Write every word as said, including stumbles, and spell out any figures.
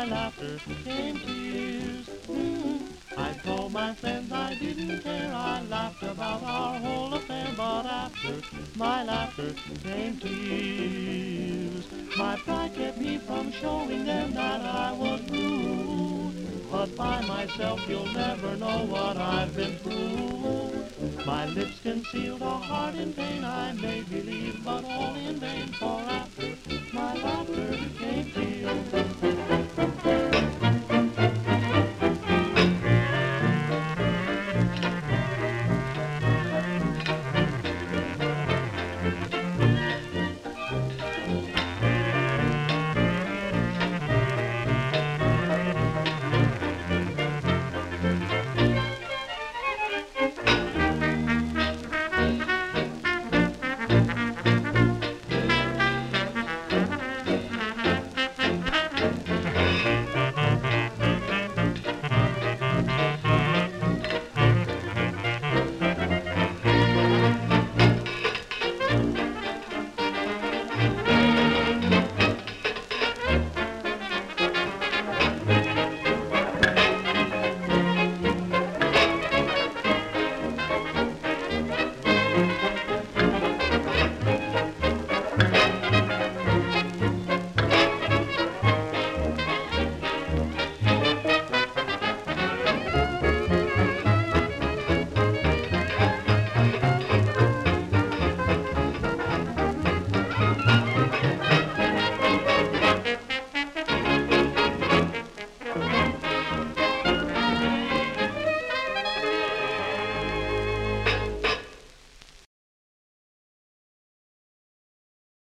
laughter came tears. Mm. I told my friends I didn't care, I laughed about our whole affair, but after my laughter came tears. My pride kept me from showing them that I was blue, but by myself you'll never know what I've been through. My lips concealed a heart in pain, I made believe, but all in vain, for after my laughter came tears.